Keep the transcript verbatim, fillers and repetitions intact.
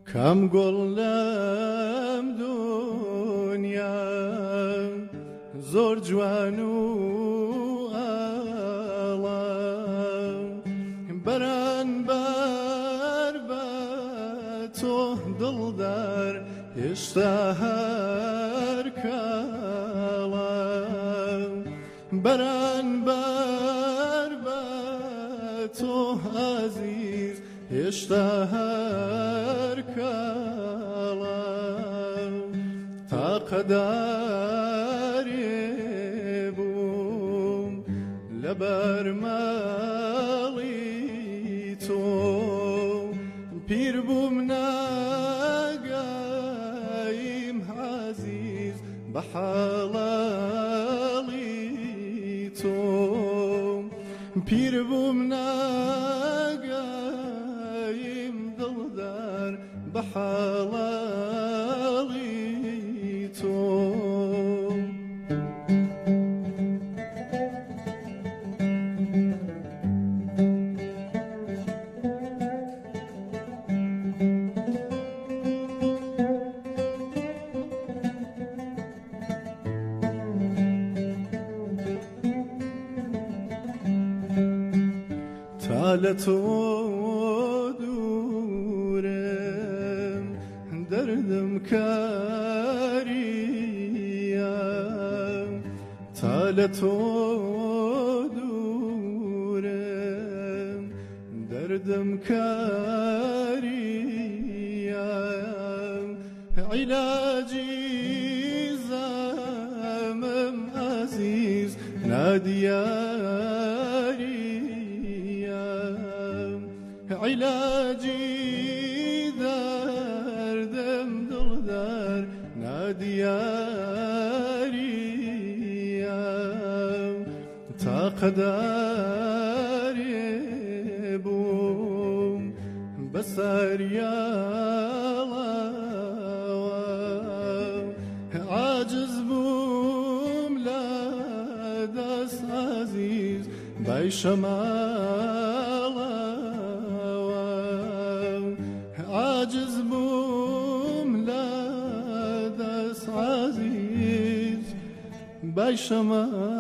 کام گوڵ لەم دونیا زۆر جوان و ئاڵا بەرانبەر بە تۆ دڵدار هێشتا هەر کاڵا بەرانبەر بە تۆ عەزیز هێشتا هەر کاڵا تاقەدارێ بووم لەبەر ماڵی تۆ پیر بووم ناگەیم عەزیز بە حەڵاڵی تۆ پیر بووم ناگەیم دڵدار بە حەڵاڵی تۆ لە تۆ دوورم دەردم کاریە تا لە تۆ دوورم دەردم کاریە عیلاجی زەمم عەزیز نادیاری علاجی دردم دلدار نادیاریم تا قدری بوم بسر یالا عاجز بوم لدست عزیز بای شمالا عاجز بوم لا دس عزيز باي شمال